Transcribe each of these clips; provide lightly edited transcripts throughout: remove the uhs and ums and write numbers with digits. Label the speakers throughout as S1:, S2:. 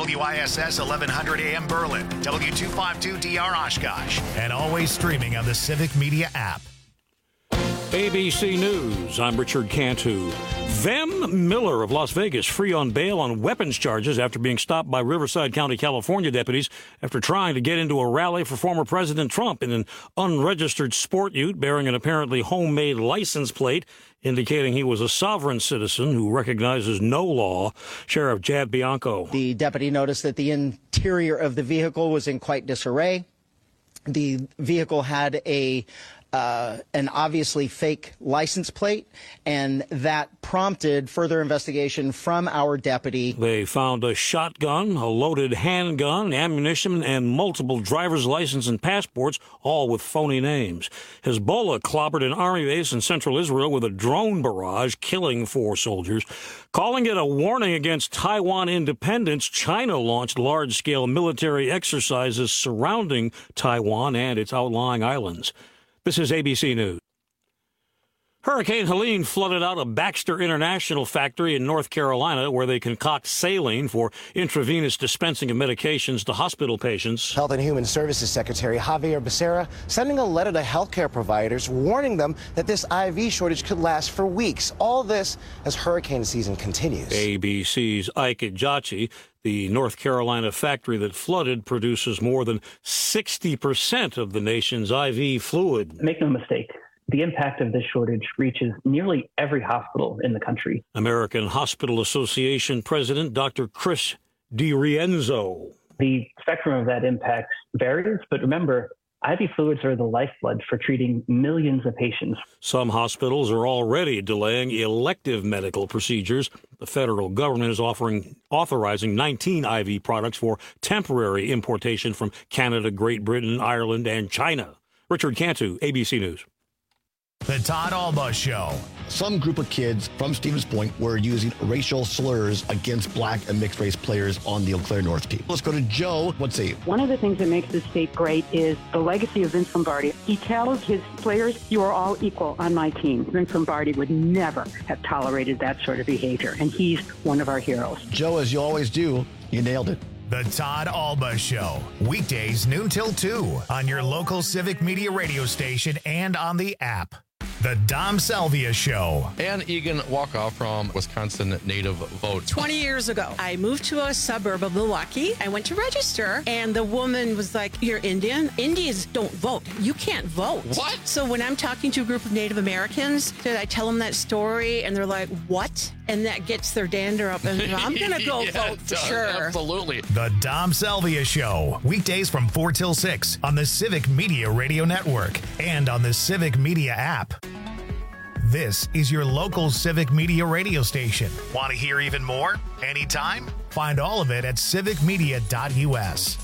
S1: WISS 1100 AM Berlin, W252DR Oshkosh, and always streaming on the Civic Media app.
S2: ABC News, I'm Richard Cantu. Vem Miller of Las Vegas free on bail on weapons charges after being stopped by Riverside County, California deputies after trying to get into a rally for former President Trump in an unregistered sport ute bearing an apparently homemade license plate indicating he was a sovereign citizen who recognizes no law. Sheriff Jad Bianco.
S3: The deputy noticed that the interior of the vehicle was in quite disarray. The vehicle had an obviously fake license plate, and that prompted further investigation from our deputy.
S2: They found a shotgun, a loaded handgun, ammunition, and multiple driver's license and passports, all with phony names. Hezbollah clobbered an army base in central Israel with a drone barrage, killing 4 soldiers. Calling it a warning against Taiwan independence, China launched large-scale military exercises surrounding Taiwan and its outlying islands. This is ABC News. Hurricane Helene flooded out a Baxter International factory in North Carolina where they concoct saline for intravenous dispensing of medications to hospital patients.
S4: Health and Human Services Secretary Javier Becerra sending a letter to healthcare providers warning them that this IV shortage could last for weeks. All this as hurricane season continues.
S2: ABC's Ike Ejachi. The North Carolina factory that flooded produces more than 60% of the nation's IV fluid.
S5: Make no mistake, the impact of this shortage reaches nearly every hospital in the country.
S2: American Hospital Association President Dr. Chris DiRienzo.
S5: The spectrum of that impact varies, but remember, IV fluids are the lifeblood for treating millions of patients.
S2: Some hospitals are already delaying elective medical procedures. The federal government is authorizing 19 IV products for temporary importation from Canada, Great Britain, Ireland, and China. Richard Cantu, ABC News.
S1: The Todd Alba Show.
S6: Some group of kids from Stevens Point were using racial slurs against black and mixed race players on the Eau Claire North team. Let's go to Joe. What's he?
S7: One of the things that makes this state great is the legacy of Vince Lombardi. He tells his players, you are all equal on my team. Vince Lombardi would never have tolerated that sort of behavior, and he's one of our heroes.
S6: Joe, as you always do, you nailed it.
S1: The Todd Alba Show. Weekdays noon till 2 on your local Civic Media radio station and on the app. The Dom Salvia Show.
S8: Ann Egan Walkoff from Wisconsin Native Vote.
S9: 20 years ago, I moved to a suburb of Milwaukee. I went to register, and the woman was like, you're Indian? Indians don't vote. You can't vote.
S8: What?
S9: So when I'm talking to a group of Native Americans, did I tell them that story, and they're like, what? And that gets their dander up, and I'm going to go vote for sure.
S8: Absolutely.
S1: The Dom Salvia Show. Weekdays from 4 till 6 on the Civic Media Radio Network and on the Civic Media app. This is your local Civic Media radio station. Want to hear even more? Anytime? Find all of it at civicmedia.us.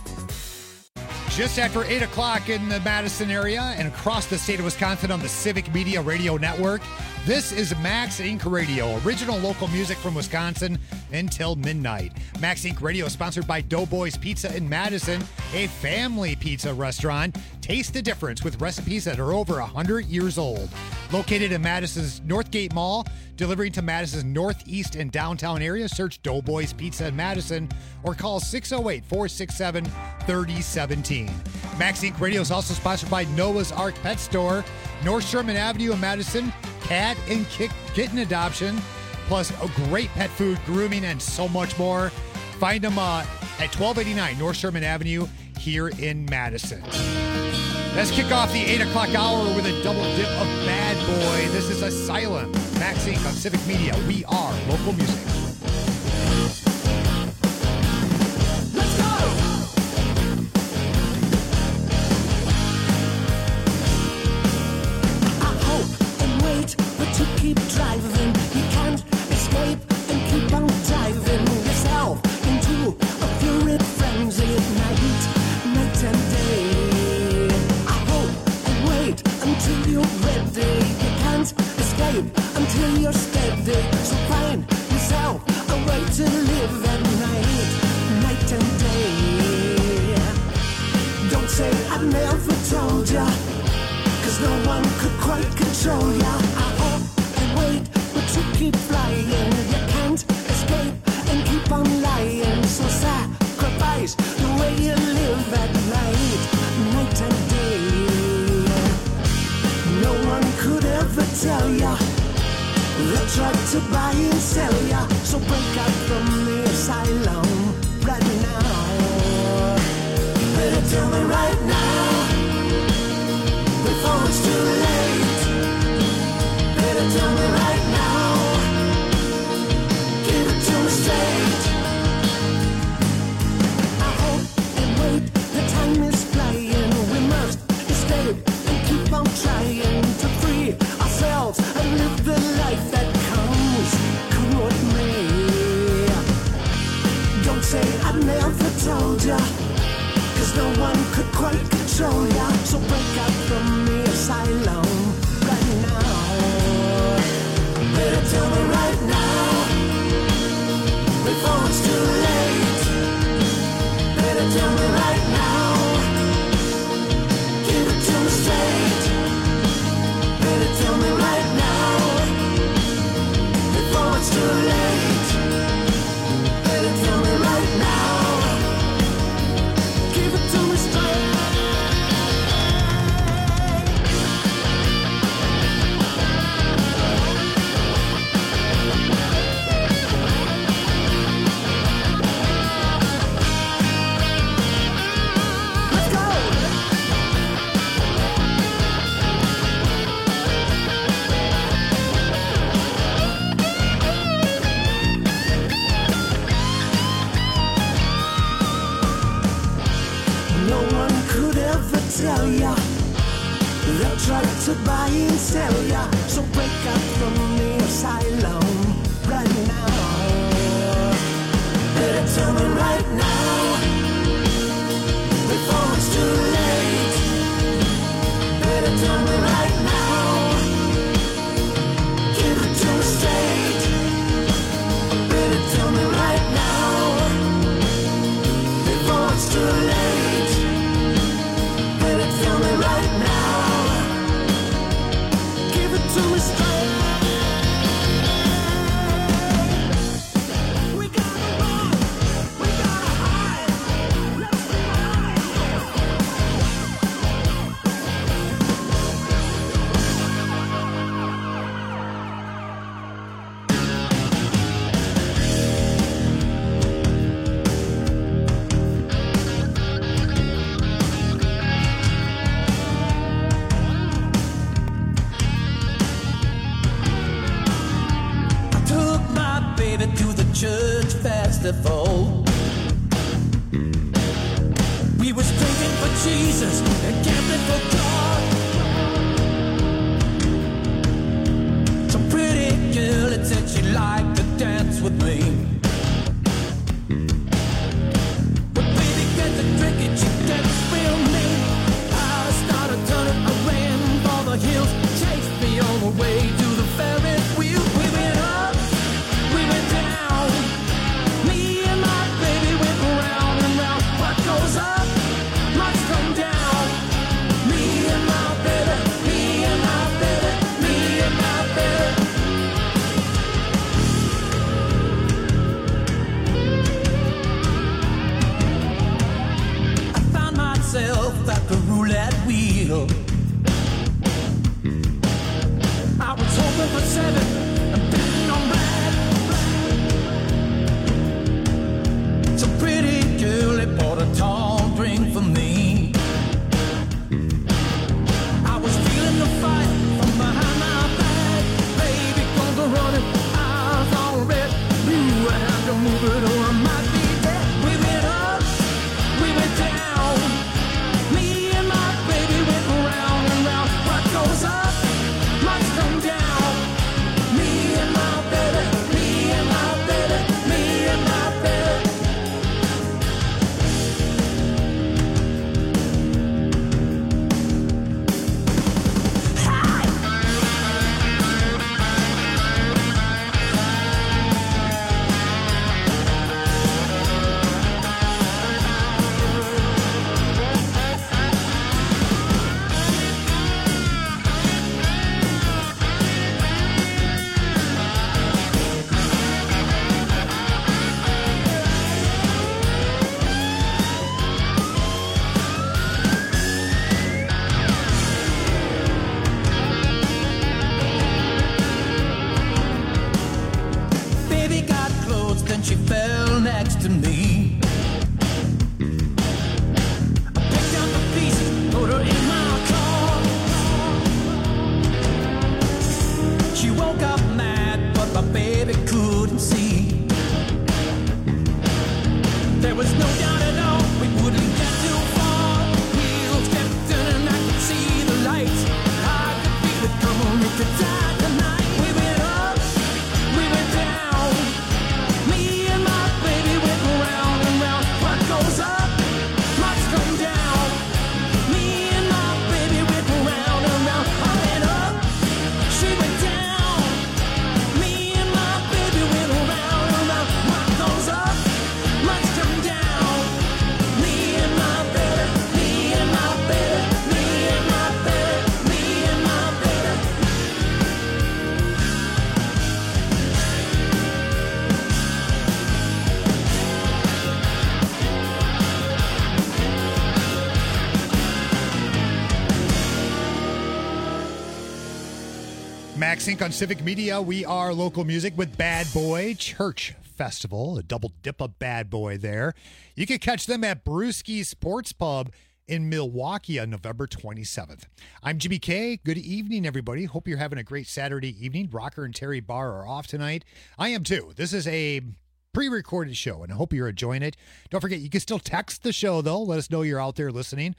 S10: Just after 8 o'clock in the Madison area and across the state of Wisconsin on the Civic Media Radio Network, this is Max Inc. Radio, original local music from Wisconsin until midnight. Max Inc. Radio is sponsored by Doughboys Pizza in Madison, a family pizza restaurant. Taste the difference with recipes that are over 100 years old. Located in Madison's Northgate Mall, delivering to Madison's northeast and downtown area, search Doughboys Pizza in Madison or call 608-467-3017. Max Inc. Radio is also sponsored by Noah's Ark Pet Store, North Sherman Avenue in Madison, cat and kitten adoption, plus a great pet food, grooming, and so much more. Find them at 1289 North Sherman Avenue here in Madison. Let's kick off the 8 o'clock hour with a double dip of Bad Boy. This is Asylum. Max Inc. on Civic Media. We are local music.
S11: Let's go! I hope and wait, but you keep driving. You can't escape and keep on driving yourself into a fury frenzy at night and day. Until you're ready, you can't escape until you're steady. So find yourself a way to live at night and day. Don't say I never told ya, 'cause no one could quite control ya. I hope and wait, but you keep flying. You can't escape and keep on lying. So sacrifice tell ya. They tried to buy and sell ya. So break out from the asylum right now. Better tell me right now, before it's too late. Better tell me right now, give it to me straight. I hope and wait, the time is flying. We must escape and keep on trying to free ourselves and live the life that comes, come what may. Don't say I never told ya, 'cause no one could quite control ya. So break out from the asylum right now. Better tell me right now, before it's too late. Better tell me right now, give it to me straight. Better tell me right now, before it's too late. Better tell me right now, give it to me straight. No one could ever tell ya. They tried to buy and sell ya. So break out from the asylum right now. Better tell me right now, before it's too late. Better tell me right now, give it to me straight. Better tell me right now, before it's too late. Better tell me right now, give it to me straight. We gotta run, we gotta hide. Let's I took my baby to the church festival. We was drinking for Jesus and gambling for God. Some pretty girl had said she'd like to dance with me. But baby gets a drink and she gets real mean. I started turning, I ran for the hills, chased me all the way to the Ferris wheel. We went up, we went down. Me and my baby went round and round. What goes up must come down. Me and my baby, me and my baby, me and my baby. I found myself at the roulette wheel. I was hoping for 7 and betting on black. Some pretty girl that bought a tall drink for me. I was feeling the fire from behind my back. Baby, goes a running, eyes all red. Ooh, I had to move it or I might be dead. We went up, we went down. Me and my baby went round was no doubt at all we wouldn't get too far. Wheels kept turning, I could see the lights. I could feel it come on, it could die tonight. We went up, we went down. Me and my baby went round and round. What goes up must come down. Me and my baby went round and round. I went up, she went down. Me and my baby went round and round. What goes up must come down. Me and my baby, me and my baby, me and my baby, me and my baby.
S10: Max Inc. on Civic Media. We are local music with Bad Boy Church Festival, a double dip of Bad Boy there. You can catch them at Brewski Sports Pub in Milwaukee on November 27th. I'm Jimmy K. Good evening, everybody. Hope you're having a great Saturday evening. Rocker and Terry Barr are off tonight. I am too. This is a pre-recorded show, and I hope you're enjoying it. Don't forget, you can still text the show, though. Let us know you're out there listening.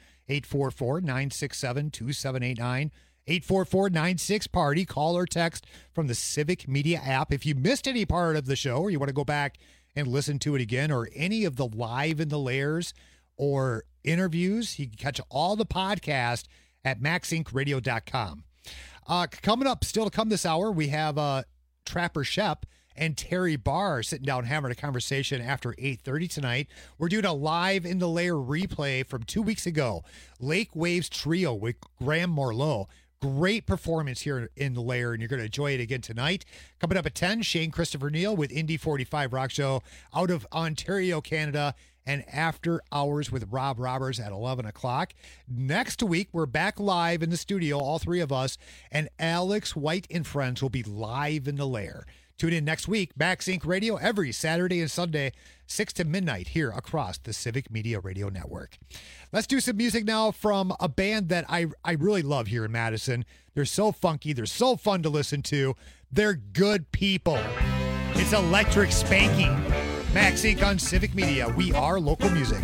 S10: 844-967-2789. 844-96-PARTY. Call or text from the Civic Media app. If you missed any part of the show or you want to go back and listen to it again, or any of the Live in the Layers or interviews, you can catch all the podcast at maxincradio.com. Coming up, still to come this hour, we have Trapper Shep and Terry Barr sitting down having a conversation after 8:30 tonight. We're doing a Live in the Layer replay from 2 weeks ago. Lake Waves Trio with Graham Morleau. Great performance here in the Layer, and you're going to enjoy it again tonight. Coming up at 10, Shane Christopher Neal with Indy 45 Rock Show out of Ontario, Canada, and After Hours with Rob Roberts at 11 o'clock. Next week, we're back live in the studio, all three of us, and Alex White and friends will be live in the Lair. Tune in next week, Max Inc. Radio, every Saturday and Sunday, 6 to midnight here across the Civic Media Radio Network. Let's do some music now from a band that I really love here in Madison. They're so funky. They're so fun to listen to. They're good people. It's Electric Spanking. Max Inc. on Civic Media. We are local music.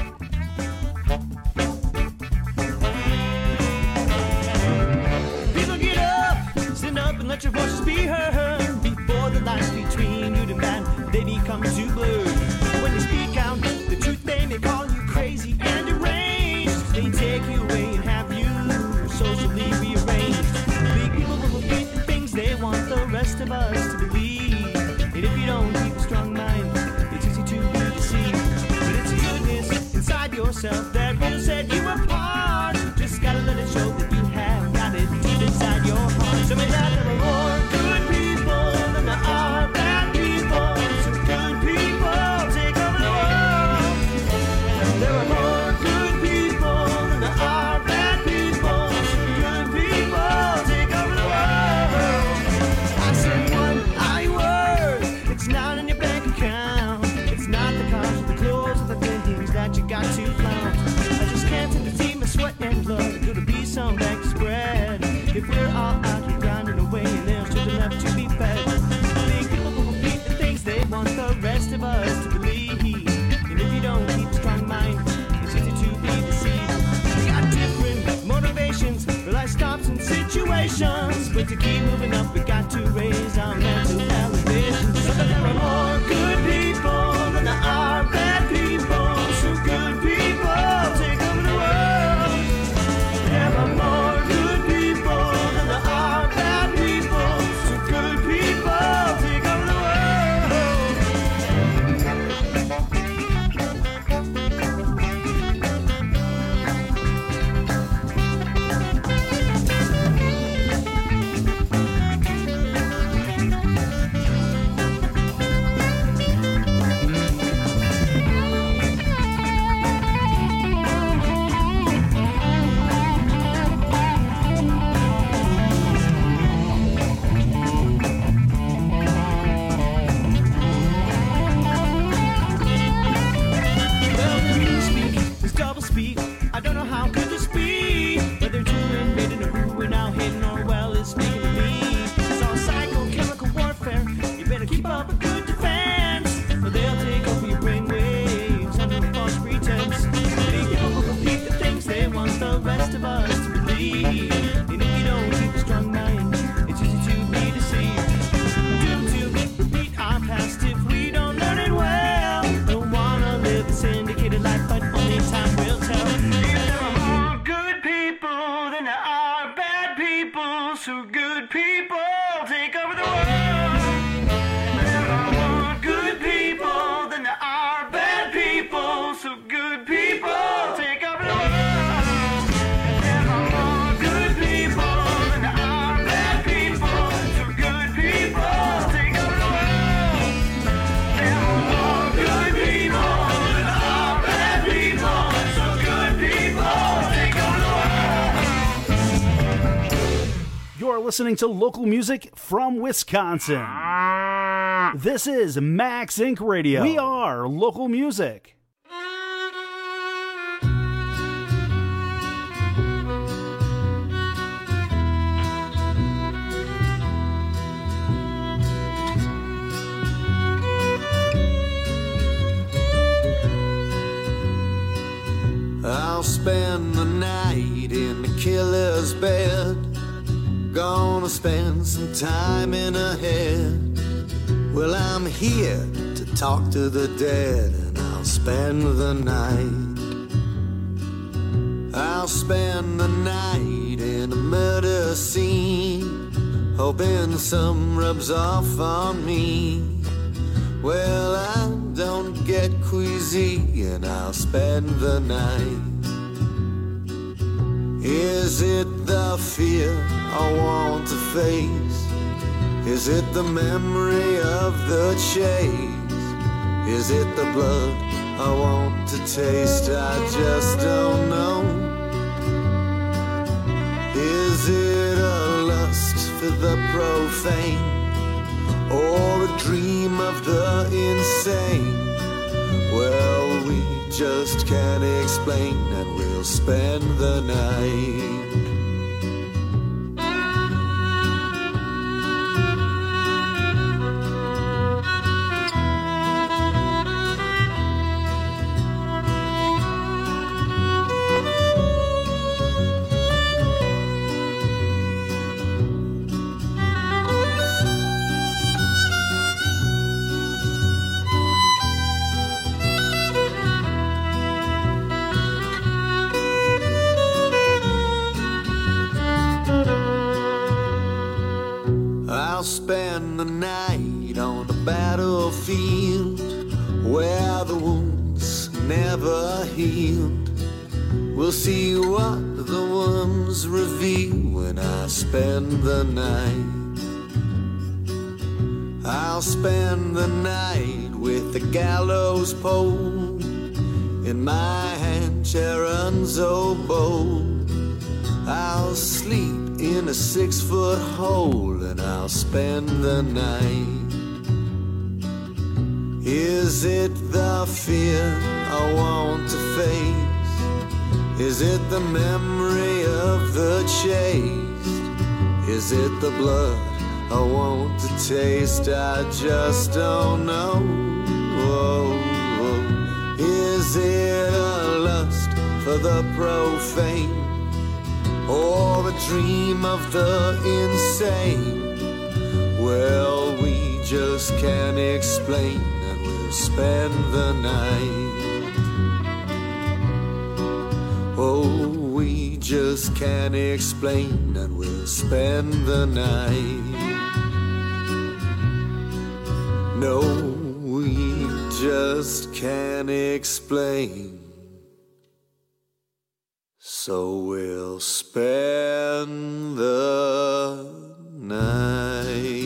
S11: People get up, stand up and let your voices be heard. Before the lines between you and man, they become too blurred. When they speak out the truth, they may call you crazy and deranged. They take you away and have you socially rearranged. Big people will repeat the things they want the rest of us to believe. And if you don't keep a strong mind, it's easy to be deceived. But it's goodness inside yourself that will set you apart. Just gotta let it show that you have got it deep inside your heart. So may that there are more good people than there are bad people. So good people take over the world. There are more good people than there are bad people. So good people take over the world. I said one I word. It's not in your bank account. It's not the cars or the clothes or the things that you got to flaunt. I just can't seem to see my sweat and blood. Could it be some back spread? If we're all out here grinding away and there's children left to be fed. Big people will repeat the things they want the rest of us to believe. And if you don't keep a strong mind, it's easy to be deceived. We got different motivations for life stops and situations. But to keep moving up, we got to raise our mental elevation. So that there are more good people than there are bad people. So good people take over the world. There are more good people than there are bad people. So good people take over the world.
S12: listening to local music from Wisconsin. This is Max Inc. Radio. We are local music.
S13: I'll spend the night in the killer's bed. Gonna spend some time in her head. Well, I'm here to talk to the dead, and I'll spend the night. I'll spend the night in a murder scene, hoping some rubs off on me. Well, I don't get queasy, and I'll spend the night. Is it the fear I want to face? Is it the memory of the chase? Is it the blood I want to taste? I just don't know. Is it a lust for the profane, or a dream of the insane? Well, we just can't explain, and we'll spend the night. I'll spend the night on the battlefield where the wounds never healed. We'll see what the wounds reveal when I spend the night. I'll spend the night with the gallows pole in my hand, Sharon's oboe. I'll sleep in a 6-foot hole, and I'll spend the night. Is it the fear I want to face? Is it the memory of the chase? Is it the blood I want to taste? I just don't know. Is it a lust for the profane, or a dream of the insane? Well, we just can't explain, and we'll spend the night. Oh, we just can't explain, and we'll spend the night. No, we just can't explain, so we'll spend the night.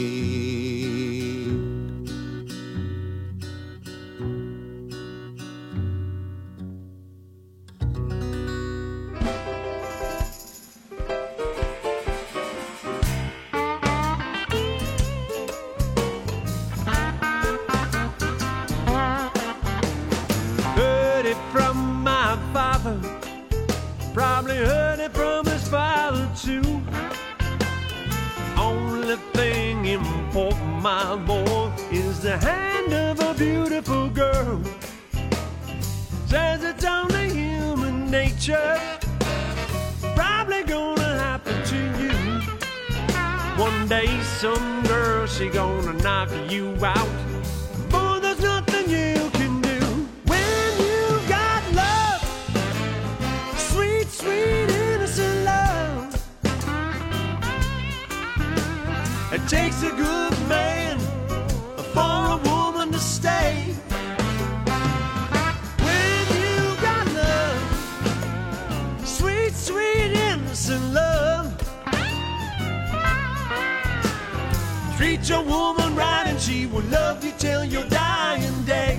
S14: Heard it from my father, probably heard it from his father too. Only thing important, my boy, is the hand of a beautiful girl. Says it's only human nature, probably gonna happen to you. One day some girl, she gonna knock you out. Boy, there's nothing you can do. When you got love, sweet, sweet, innocent love, it takes a good man for a woman to stay. When you got love, sweet, sweet, innocent love, treat your woman right and she will love you till your dying day.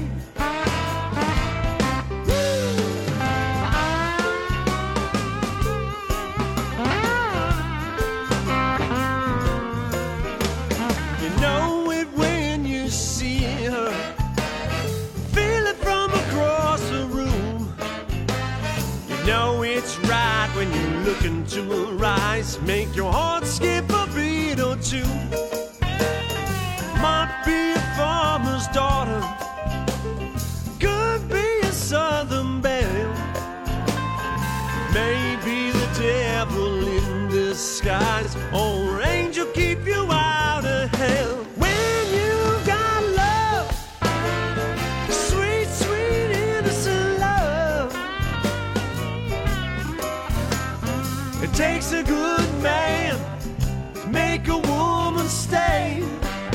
S14: know it's right when you look into her eyes. Make your heart skip a beat or two. Might be a farmer's daughter, could be a southern belle, maybe the devil in disguise, or angel keep you out of hell. When you got love, sweet, sweet, innocent love, it takes a good man to make a woman stay.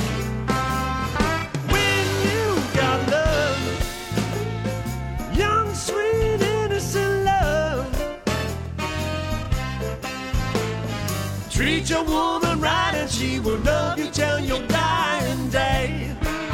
S14: Treat your woman right and she will love you till your dying day.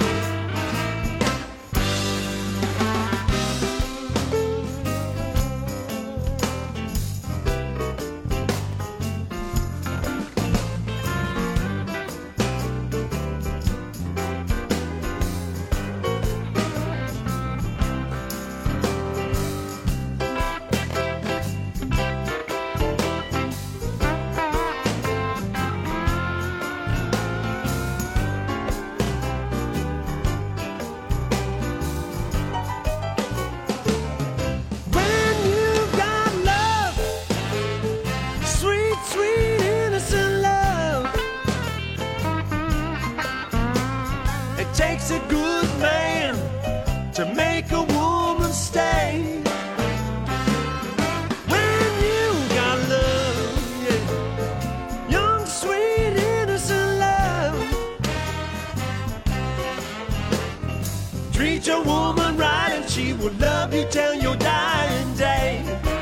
S14: Treat your woman right and she will love you till your dying day.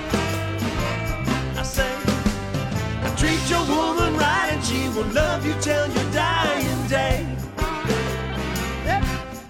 S14: I say, treat your woman right and she will love you till your dying day. Yep.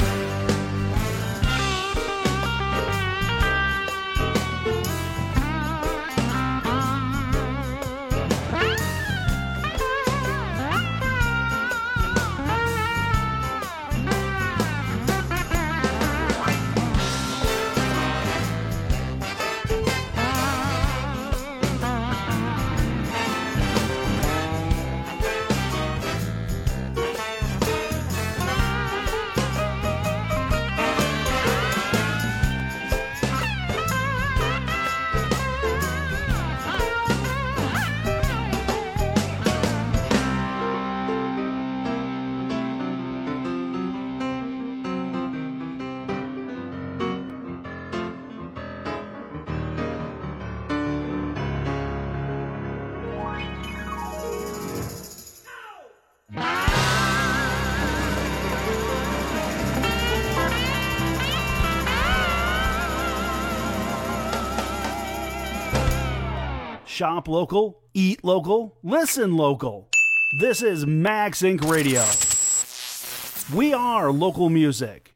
S12: Shop local, eat local, listen local. This is Max Inc. Radio. We are local music.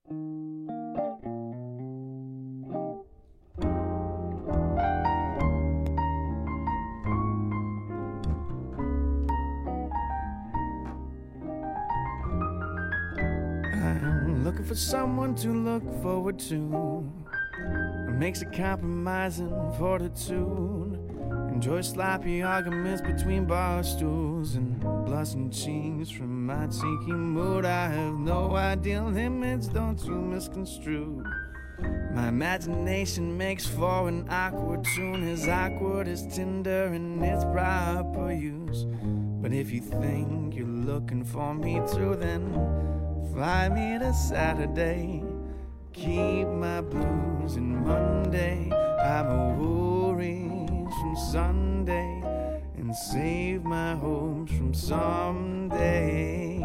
S15: I'm looking for someone to look forward to. Makes a compromising fortitude. Enjoy sloppy arguments between bar stools and blushing cheeks from my tiki mood. I have no ideal limits, don't you misconstrue. My imagination makes for an awkward tune, as awkward as Tinder in its proper use. But if you think you're looking for me too, then fly me to Saturday. Keep my blues in Monday. Hide my worries from Sunday and save my hopes from someday.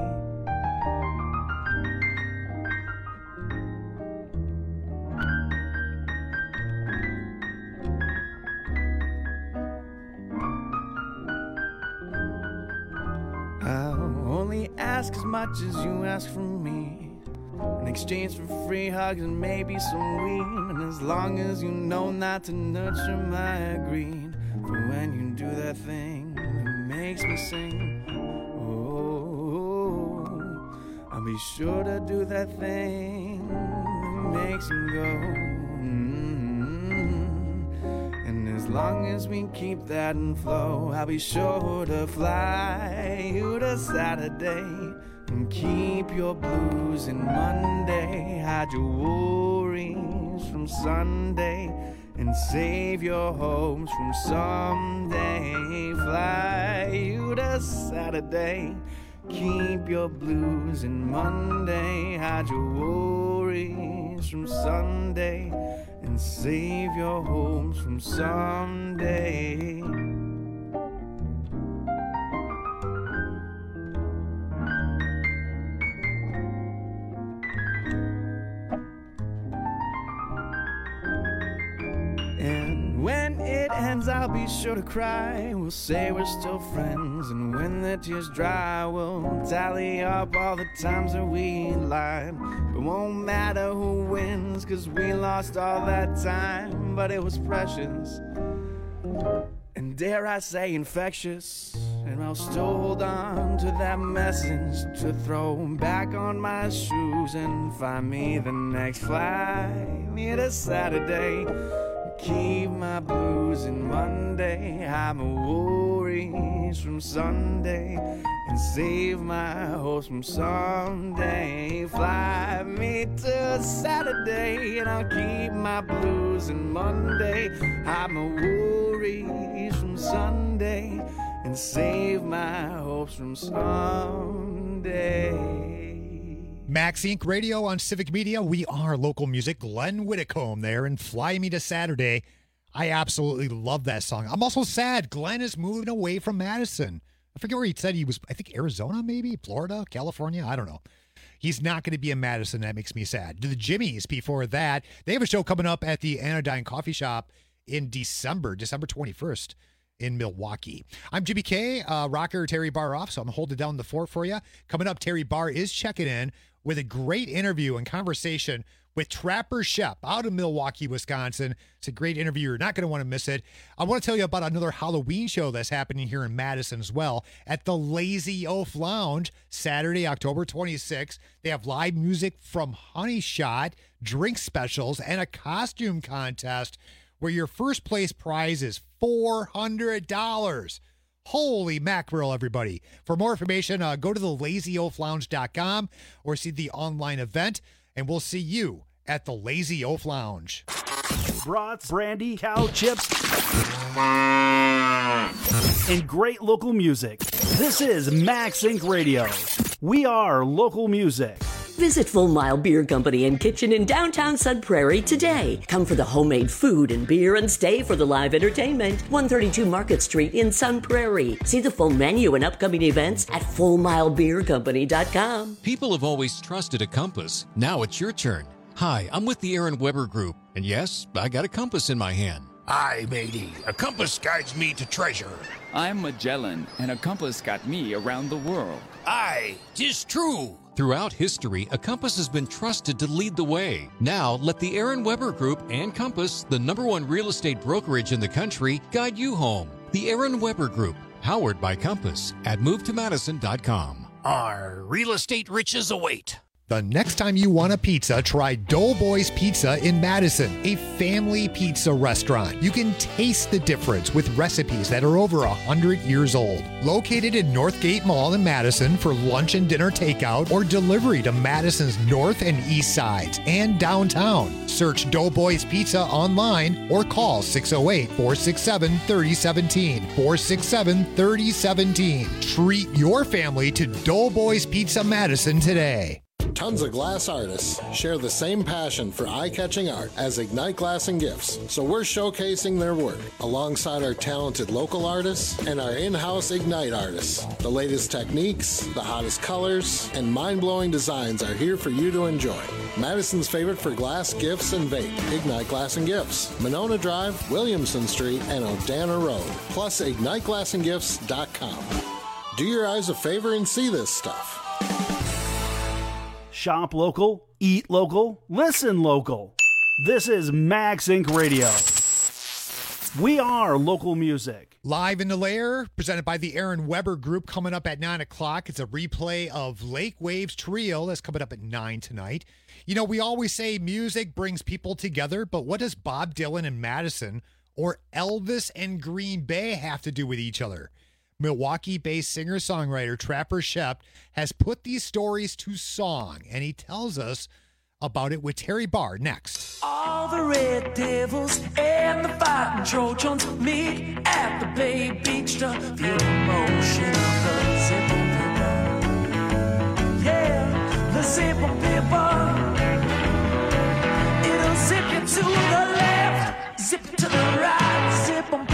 S15: I'll only ask as much as you ask from me, in exchange for free hugs and maybe some weed. And as long as you know not to nurture my greed, for when you do that thing that makes me sing, oh, I'll be sure to do that thing that makes him go, long as we keep that in flow, I'll be sure to fly you to Saturday and keep your blues in Monday. Hide your worries from Sunday and save your hopes from someday. Fly you to Saturday, keep your blues in Monday. Hide your worries from Sunday and save your hopes from someday. And when it ends, I'll be sure to cry. We'll say we're still friends, and when the tears dry, we'll tally up all the times that we lied. It won't matter who wins, 'cause we lost all that time, but it was precious, and dare I say infectious. And I'll still hold on to that message to throw back on my shoes and find me the next flight. Me to Saturday, keep my blues in Monday. Hide my worries from Sunday and save my hopes from someday. Fly me to Saturday and I'll keep my blues in Monday. Hide my worries from Sunday and save my hopes from someday.
S10: Max Inc. Radio on Civic Media. We are local music. Glenn Whitcomb there and Fly Me to Saturday. I absolutely love that song. I'm also sad Glenn is moving away from Madison. I forget where he said he was. I think Arizona, maybe Florida, California. I don't know. He's not going to be in Madison. That makes me sad. The Jimmies before that. They have a show coming up at the Anodyne Coffee Shop in December 21st. In Milwaukee. I'm Jimmy K, rocker Terry Barr off, so I'm holding down the fort for you. Coming up, Terry Barr is checking in with a great interview and conversation with Trapper Shep out of Milwaukee, Wisconsin. It's a great interview. You're not going to want to miss it. I want to tell you about another Halloween show that's happening here in Madison as well at the Lazy Oaf Lounge, Saturday, October 26th. They have live music from Honey Shot, drink specials, and a costume contest where your first place prize is $400. Holy mackerel, everybody. For more information, go to the lazyoaflounge.com or see the online event, and we'll see you at the Lazy Oaf Lounge.
S12: Brats, brandy, cow chips, and great local music. This is Max Inc. Radio. We are local music.
S16: Visit Full Mile Beer Company and Kitchen in downtown Sun Prairie today. Come for the homemade food and beer and stay for the live entertainment. 132 Market Street in Sun Prairie. See the full menu and upcoming events at FullMileBeerCompany.com.
S17: People have always trusted a compass. Now it's your turn. Hi, I'm with the Aaron Weber Group, and yes, I got a compass in my hand.
S18: Aye, matey. A compass guides me to treasure.
S19: I'm Magellan, and a compass got me around the world.
S18: Aye, 'tis true.
S17: Throughout history, a compass has been trusted to lead the way. Now, let the Aaron Weber Group and Compass, the #1 real estate brokerage in the country, guide you home. The Aaron Weber Group, powered by Compass, at MoveToMadison.com.
S18: Our real estate riches await.
S10: The next time you want a pizza, try Doughboys Pizza in Madison, a family pizza restaurant. You can taste the difference with recipes that are over 100 years old. Located in Northgate Mall in Madison for lunch and dinner takeout or delivery to Madison's north and east sides and downtown. Search Doughboys Pizza online or call 608-467-3017. 467-3017. Treat your family to Doughboys Pizza Madison today.
S20: Tons of glass artists share the same passion for eye-catching art as Ignite Glass and Gifts, so we're showcasing their work alongside our talented local artists and our in-house Ignite artists. The latest techniques, the hottest colors, and mind-blowing designs are here for you to enjoy. Madison's favorite for glass, gifts, and vape, Ignite Glass and Gifts, Monona Drive, Williamson Street, and O'Dana Road, plus IgniteGlassandGifts.com. Do your eyes a favor and see this stuff.
S12: Shop local, eat local, listen local. This is Max Inc. Radio. We are local music.
S10: Live in the Lair, presented by the Aaron Weber Group, coming up at 9 o'clock. It's a replay of Lake Waves Trio. That's coming up at 9 tonight. You know, we always say music brings people together, but what does Bob Dylan and Madison or Elvis and Green Bay have to do with each other? Milwaukee-based singer-songwriter Trapper Shep has put these stories to song, and he tells us about it with Terry Barr next.
S11: All the Red Devils and the fighting Trojans meet at the Bay Beach to feel the motion of the Zippin' Pippa. Yeah, the Zippin' Pippa. It'll zip you to the left, zip to the right, Zippin'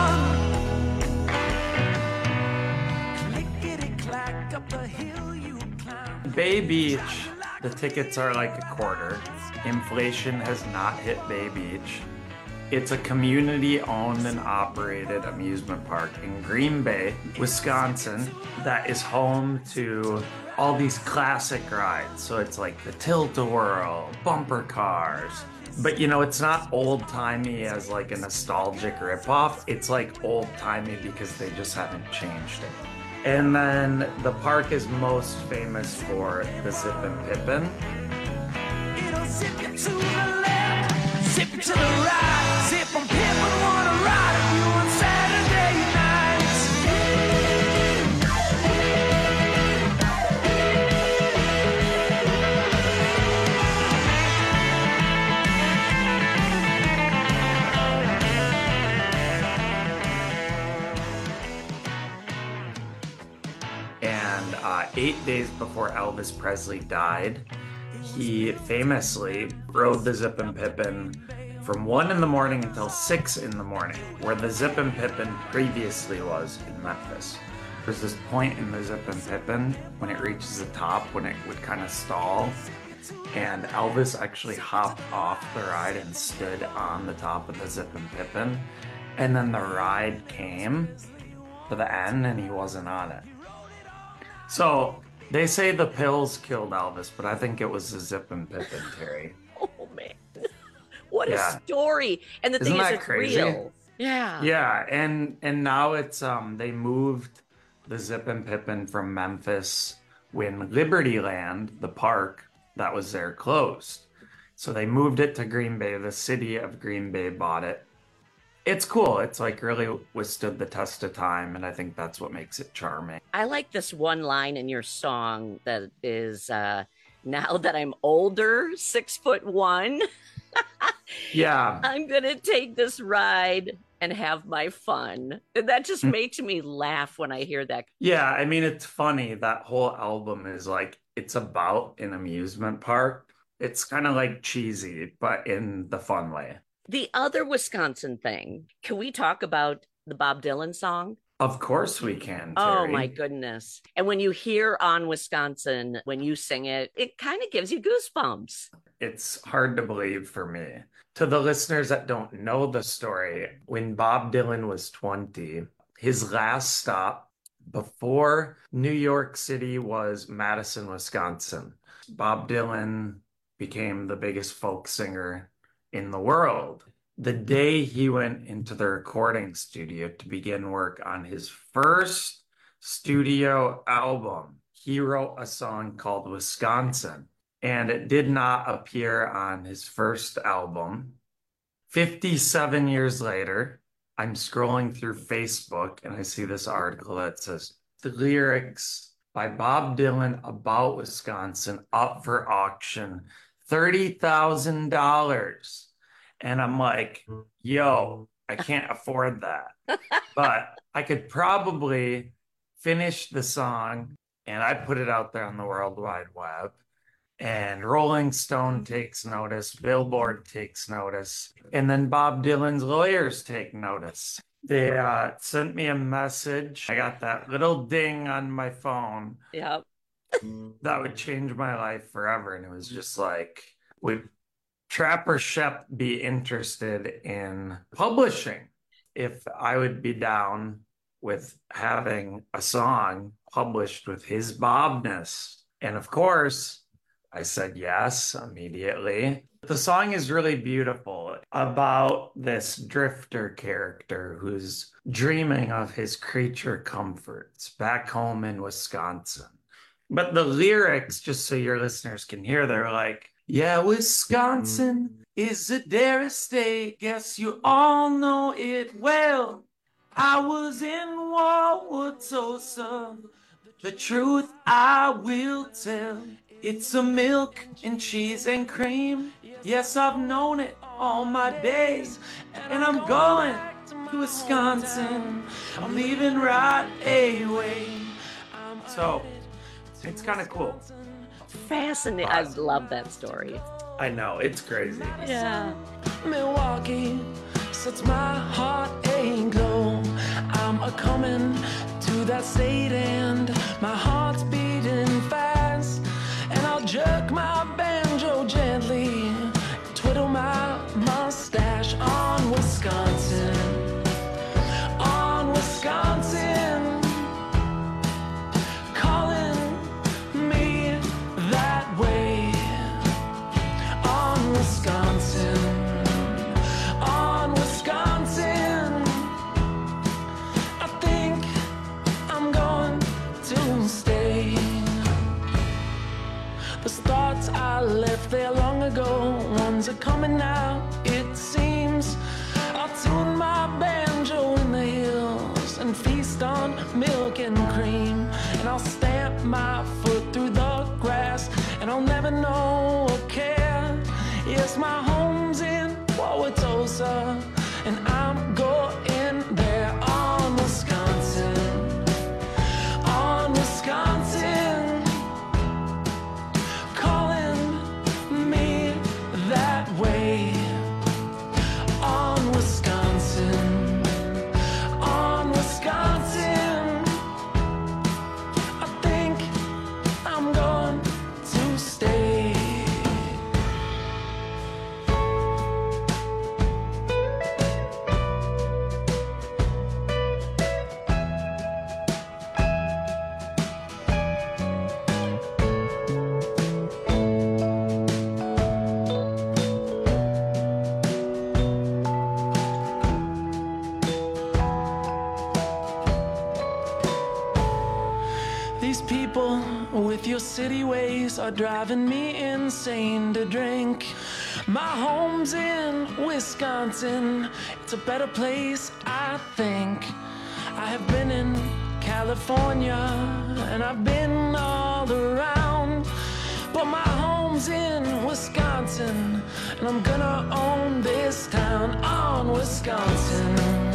S11: Pippa. Clickety-clack up the hill you climb.
S21: Bay Beach, the tickets are like a quarter. Inflation has not hit Bay Beach. It's a community-owned and operated amusement park in Green Bay, Wisconsin, that is home to all these classic rides. So it's like the Tilt-A-Whirl, bumper cars. But you know, it's not old-timey as like a nostalgic ripoff. It's like old-timey because they just haven't changed it. And then the park is most famous for the Zippin' Pippin.
S11: It'll zip you to the left, zip you to the right, Zippin' Pippin' wanna ride with you on Saturday nights.
S21: And 8 days before Elvis Presley died, he famously rode the Zippin' Pippin from 1 in the morning until 6 in the morning, where the Zippin' Pippin previously was in Memphis. There's this point in the Zippin' Pippin when it reaches the top, when it would kind of stall, and Elvis actually hopped off the ride and stood on the top of the Zippin' Pippin, and then the ride came to the end and he wasn't on it. So they say the pills killed Elvis, but I think it was the Zippin' Pippin, Terry.
S16: Oh, man. What a story. And the
S21: Isn't
S16: thing is,
S21: that
S16: it's
S21: crazy?
S16: real. Yeah.
S21: Yeah, and now it's they moved the Zippin' Pippin from Memphis when Libertyland, the park that was there, closed. So they moved it to Green Bay. The city of Green Bay bought it. It's cool. It's like really withstood the test of time, and I think that's what makes it charming.
S16: I like this one line in your song that is, now that I'm older, 6'1",
S21: Yeah.
S16: I'm going to take this ride and have my fun. And that just makes me laugh when I hear that.
S21: Yeah, I mean, it's funny. That whole album is like, it's about an amusement park. It's kind of like cheesy, but in the fun way.
S16: The other Wisconsin thing, can we talk about the Bob Dylan song?
S21: Of course we can, Terry.
S16: Oh, my goodness. And when you hear On Wisconsin, when you sing it, it kind of gives you goosebumps.
S21: It's hard to believe for me. To the listeners that don't know the story, when Bob Dylan was 20, his last stop before New York City was Madison, Wisconsin. Bob Dylan became the biggest folk singer in the world. The day he went into the recording studio to begin work on his first studio album, he wrote a song called Wisconsin, and it did not appear on his first album. 57 years later, I'm scrolling through Facebook and I see this article that says, the lyrics by Bob Dylan about Wisconsin up for auction, $30,000. And I'm like, yo, I can't afford that. But I could probably finish the song, and I put it out there on the World Wide Web. And Rolling Stone takes notice, Billboard takes notice, and then Bob Dylan's lawyers take notice. They sent me a message. I got that little ding on my phone.
S16: Yep.
S21: That would change my life forever. And it was just like, would Trapper Shep be interested in publishing? If I would be down with having a song published with his Bobness. And of course, I said yes immediately. The song is really beautiful about this drifter character who's dreaming of his creature comforts back home in Wisconsin. But the lyrics, just so your listeners can hear, they're like, yeah, Wisconsin, is Adair Estate. Guess you all know it well. I was in Wauwatosa. The truth I will tell. It's a milk and cheese and cream. Yes, I've known it all my days. And I'm going to Wisconsin. I'm leaving right away. So, it's kind of cool.
S16: Fascinating. I love that story.
S21: I know, it's crazy.
S16: Yeah.
S11: Milwaukee sets my heart aglow. I'm a coming to that state and my heart's beating fast. And I'll jerk my banjo gently, twiddle my mustache on Wisconsin. On Wisconsin. Calling me that way. On Wisconsin. On Wisconsin. I think I'm going to stay. The thoughts I left there long ago, ones are coming now, it seems. I'll tune my banjo in the hills and feast on milk and cream. And I'll stamp my foot through the grass and I'll never know or care. Yes, my home's in Wauwatosa and I'm going there on Wisconsin. On Wisconsin. Calling me that way. On Wisconsin. On Wisconsin. I think I'm going to stay. These people with your city ways are driving me insane to drink. My home's in Wisconsin. It's a better place, I think. I have been in California and I've been all around. But my home's in Wisconsin and I'm gonna own this town. On Wisconsin.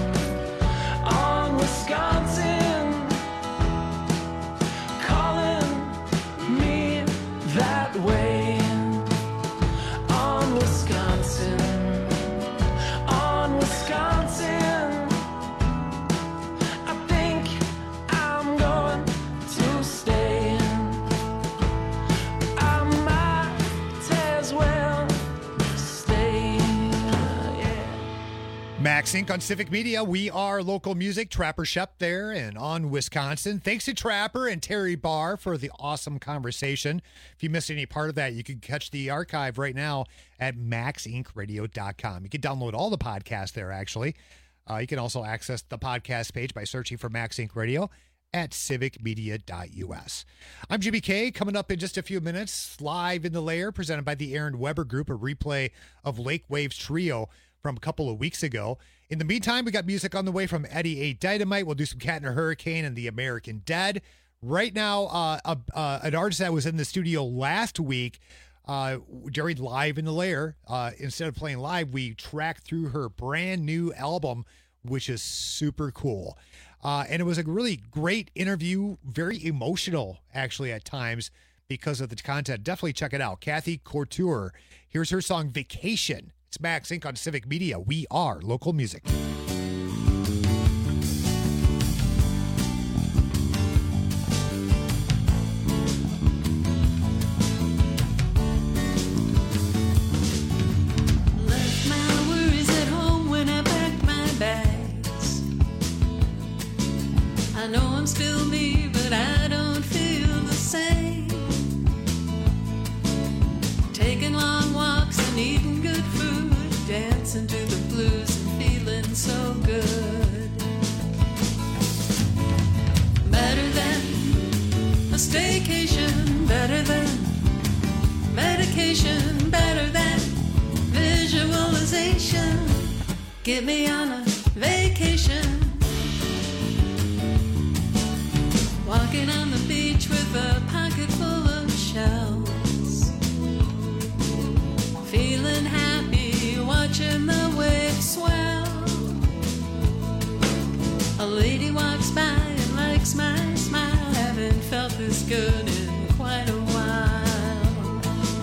S11: On Wisconsin. That way. On Wisconsin. On Wisconsin. I think I'm going to stay. I might as well stay. Yeah.
S10: Max Inc. on Civic Media. We are local music. Trapper Shep there and on Wisconsin. Thanks to Trapper and Terry Barr for the awesome conversation. If you missed any part of that, you can catch the archive right now at maxincradio.com. You can download all the podcasts there, actually. You can also access the podcast page by searching for Max Inc. Radio at civicmedia.us. I'm Jimmy K. Coming up in just a few minutes, live in the lair, presented by the Aaron Weber Group, a replay of Lake Waves Trio from a couple of weeks ago. In the meantime, we got music on the way from Eddie A. Dynamite. We'll do some Cat in a Hurricane and the American Dead. Right now, an artist that was in the studio last week during Live in the Lair, instead of playing live, we tracked through her brand new album, which is super cool. And it was a really great interview, very emotional, actually, at times because of the content. Definitely check it out. Kathy Couture. Here's her song, Vacation. It's Max Inc. on Civic Media. We are local music.
S3: Left my worries at home when I packed my bags. I know I'm still me, but I don't feel the same. Taking long walks and eating good food, dancing to the blues and feeling so good. Better than a staycation, better than medication, better than vision. Get me on a vacation. Walking on the beach with a pocket full of shells. Feeling happy, watching the waves swell. A lady walks by and likes my smile. Haven't felt this good in quite a while.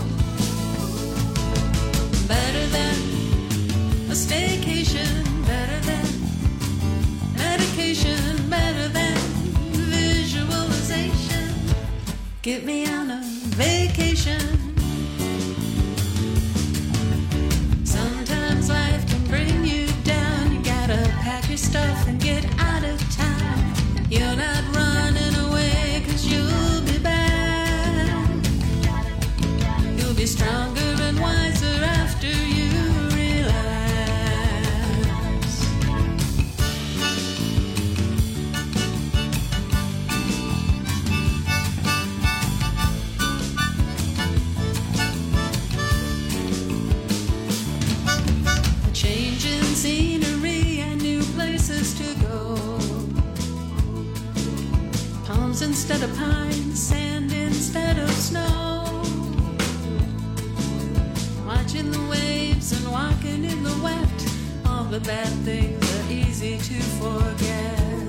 S3: Better than a staycation, better than medication, better than visualization. Get me on a vacation. Sometimes life can bring you down. You gotta pack your stuff and get out of town. You're not running away 'cause you'll be back. You'll be stronger and wiser after you relax. A change in scenery and new places to go. Palms instead of pines, sand instead of snow. Watching the waves and walking in the wet. All the bad things are easy to forget.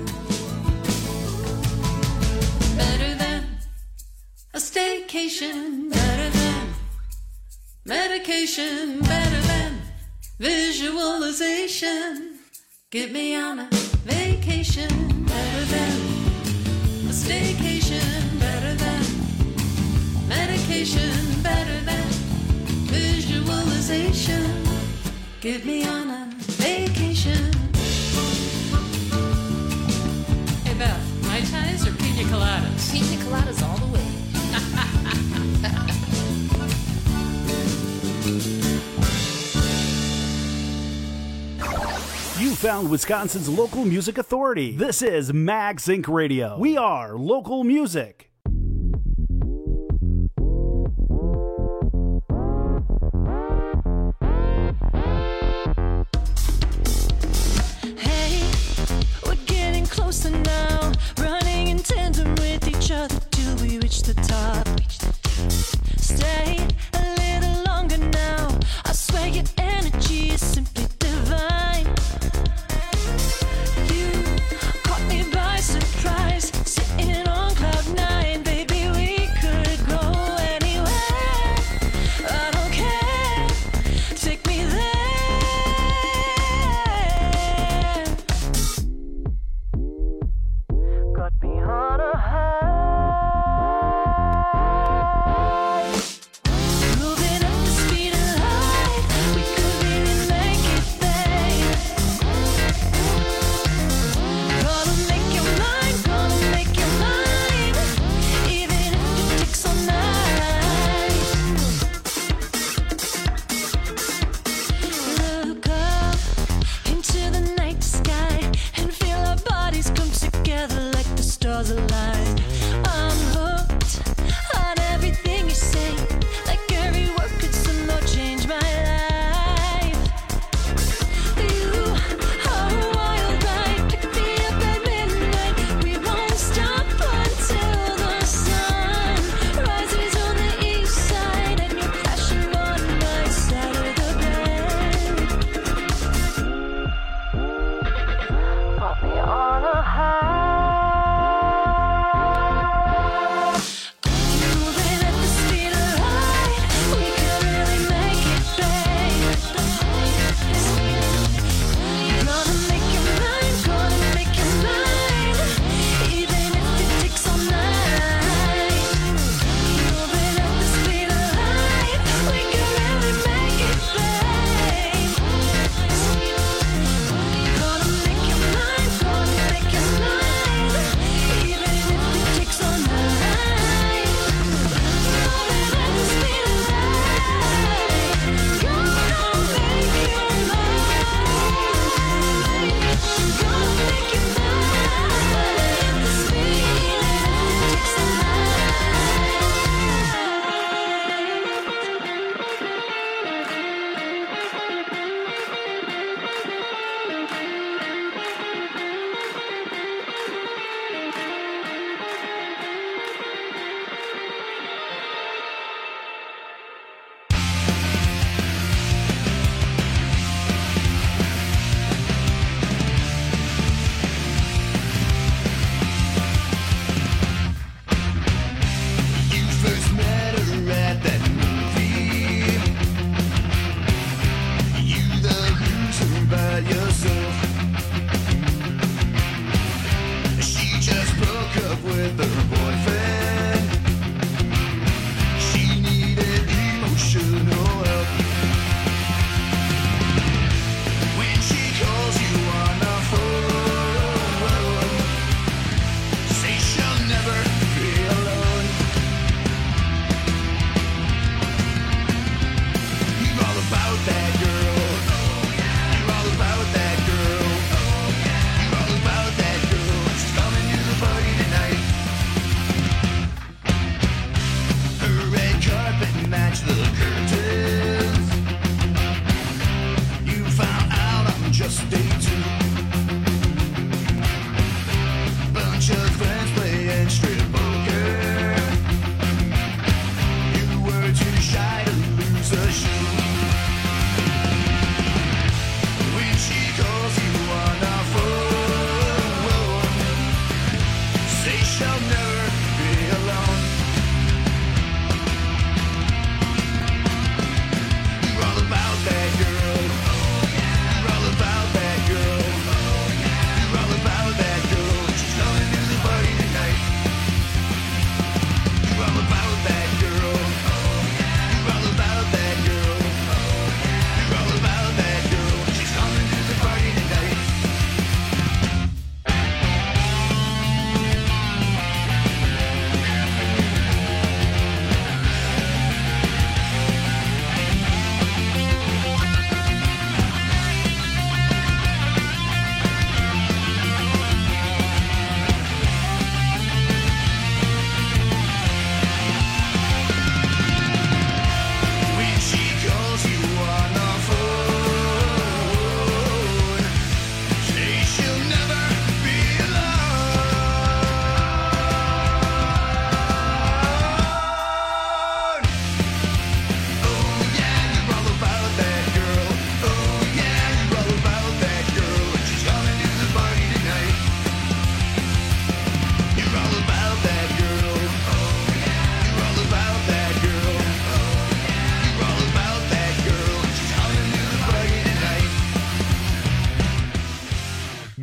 S3: Better than a staycation, better than medication, better than visualization. Get me on a vacation, better than a staycation, better than medication, better than visualization. Get me on a vacation. Hey Beth, Mai Tais or pina coladas?
S4: Pina coladas all the way.
S12: You found Wisconsin's local music authority. This is Mag Sync Radio. We are local music.
S11: Hey, we're getting closer now, running in tandem with each other till we reach the top. Stay a little longer now. I swear your energy is simply divine. You caught me by surprise, sitting on cloud nine.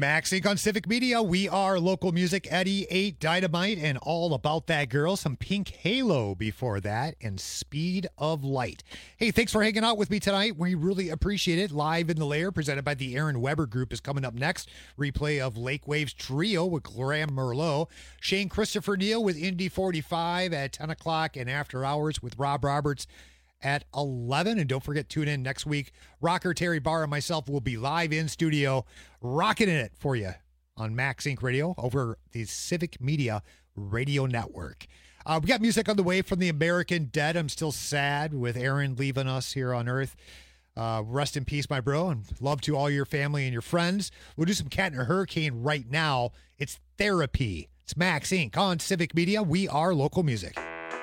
S10: Max Inc. on Civic Media. We are local music. Eddie 8 Dynamite and All About That Girl. Some Pink Halo before that and Speed of Light. Hey, thanks for hanging out with me tonight. We really appreciate it. Live in the Lair, presented by the Aaron Weber Group, is coming up next. Replay of Lake Waves Trio with Graham Merlot. Shane Christopher Neal with Indy 45 at 10 o'clock and After Hours with Rob Roberts at 11. And don't forget, tune in next week. Rocker Terry Barr and myself will be live in studio rocking it for you on Max Inc. Radio over the Civic Media Radio Network. We got music on the way from the American Dead. I'm still sad with Aaron leaving us here on Earth. Rest in peace, my bro, and love to all your family and your friends. We'll do some Cat and a Hurricane right now. It's Therapy. It's Max Inc. on Civic Media. We are local music.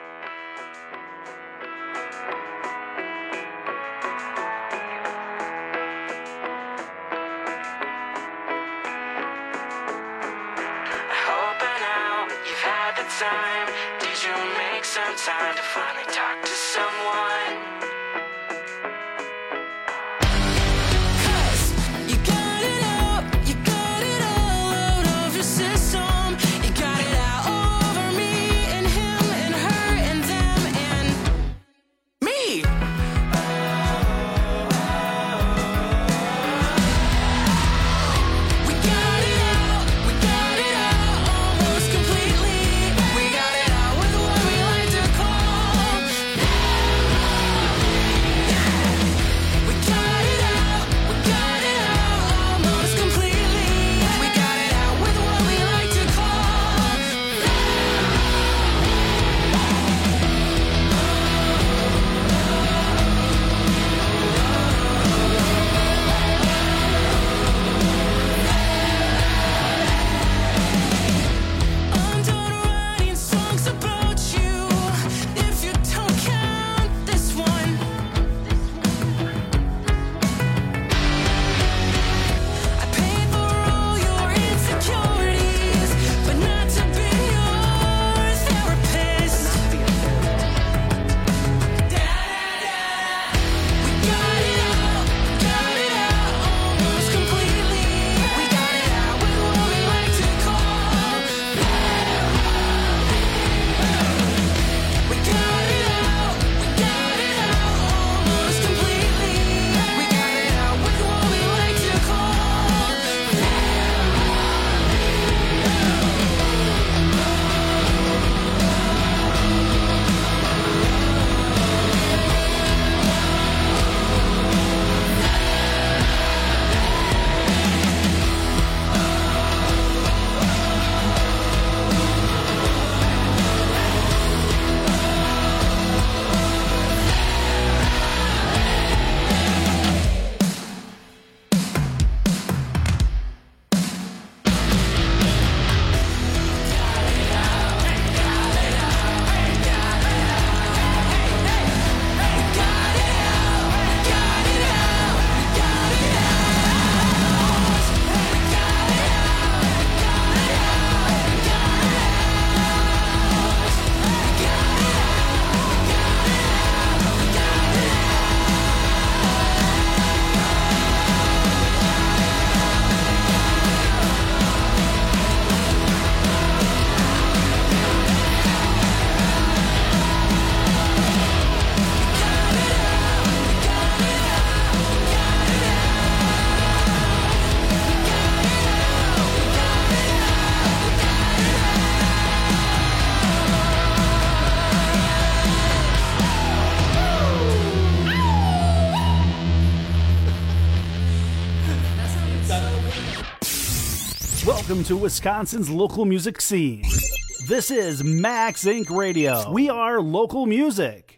S11: Time. Did you make some time to finally talk to someone? 'Cause you got it out, you got it all out of your system. You got it out over me and him and her and them and me. We got it out almost completely. We got it out with what we like to call. We got it out almost completely. We got it out with what we like to call. I'm done writing songs about you. If you don't count this one, I paid for all your insecurities, but not to be your therapist. We got it out almost completely. We got it out with what we like to call. We got it out almost completely. We got it out with what we like to call.
S12: Welcome to Wisconsin's local music scene. This is Max Inc. Radio. We are local music.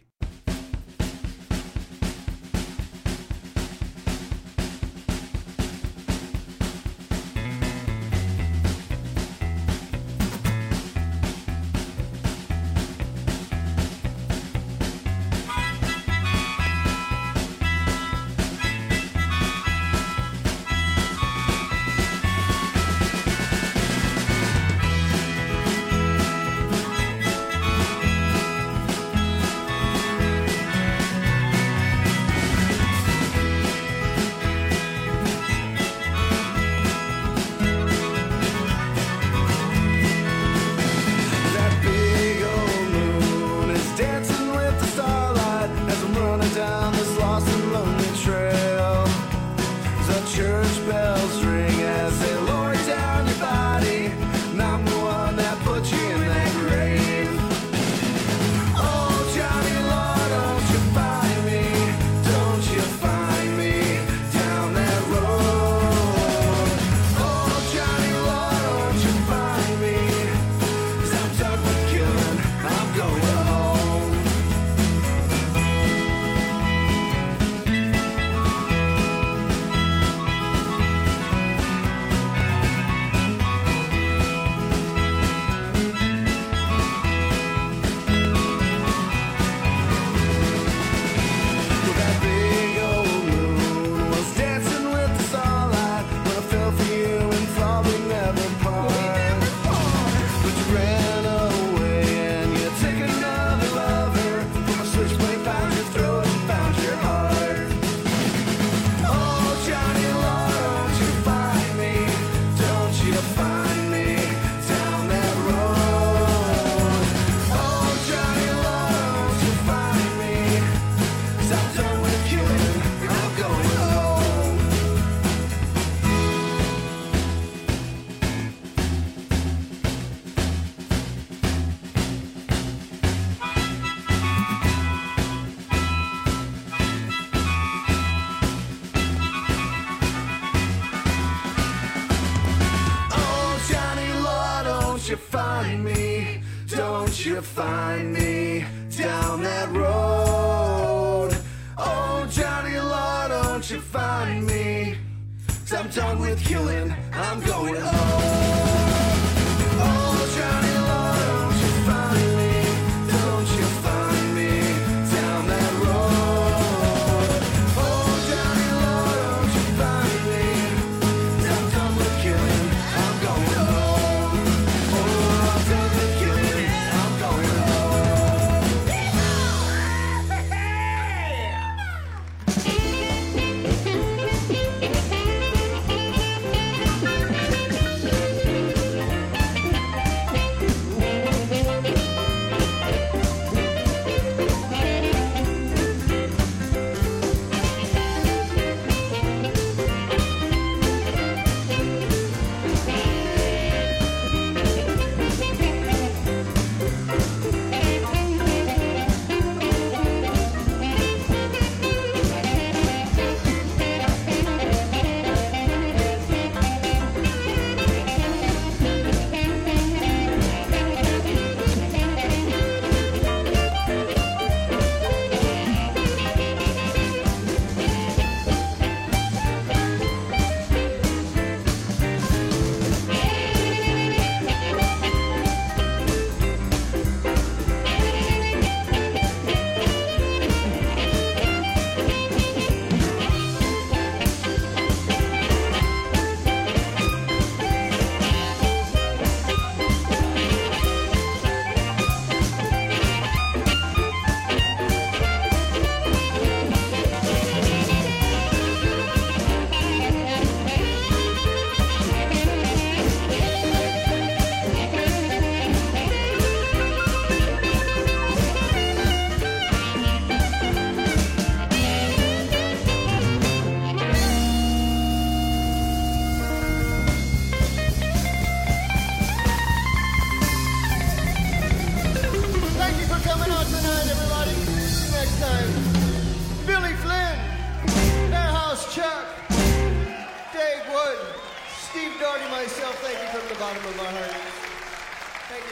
S13: you find me, don't you find me down that road. Oh, Johnny Law, don't you find me, 'cause I'm done with killing, I'm going home. Oh, Johnny Law, don't you find me, don't you find me down that road. Oh, Johnny Law, don't you find me, 'cause I'm done with killing, I'm going home. Oh, I'm done with killing, I'm going
S4: Thank you for coming out tonight, everybody. See you next time. Billy Flynn, Airhouse Chuck, Dave Wood, Steve Doherty, myself, thank you from the bottom of my heart. Thank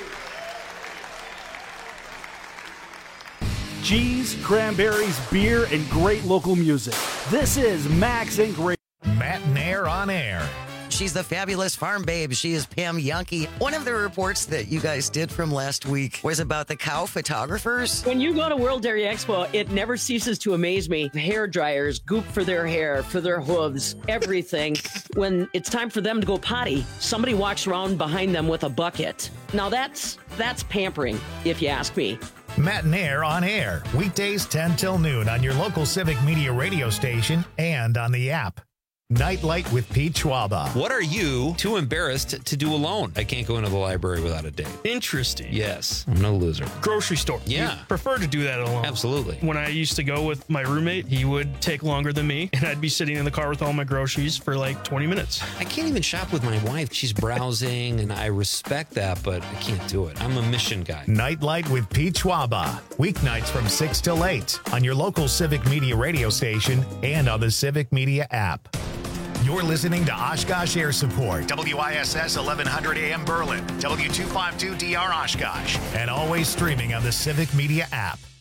S4: you.
S12: Cheese, cranberries, beer, and great local music. This is Max Inc. Radio.
S1: Matt Nair on air.
S22: She's the fabulous farm babe. She is Pam Yankee. One of the reports that you guys did from last week was about the cow photographers.
S23: When you go to World Dairy Expo, it never ceases to amaze me. Hair dryers, goop for their hair, for their hooves, everything. When it's time for them to go potty, somebody walks around behind them with a bucket. Now that's pampering, if you ask me.
S1: Matt Nair on air. Weekdays 10 till noon on your local Civic Media radio station and on the app. Nightlight with Pete Schwaba.
S24: What are you too embarrassed to do alone? I can't go into the library without a date.
S25: Interesting.
S24: Yes, I'm no loser.
S25: Grocery store.
S24: Yeah.
S25: We prefer to do that alone.
S24: Absolutely.
S25: When I used to go with my roommate, he would take longer than me, and I'd be sitting in the car with all my groceries for like 20 minutes.
S24: I can't even shop with my wife. She's browsing, and I respect that, but I can't do it. I'm a mission guy.
S1: Nightlight with Pete Schwaba. Weeknights from 6 till 8 on your local Civic Media radio station and on the Civic Media app. You're listening to Oshkosh Air Support, WISS 1100 AM Berlin, W252DR Oshkosh, and always streaming on the Civic Media app.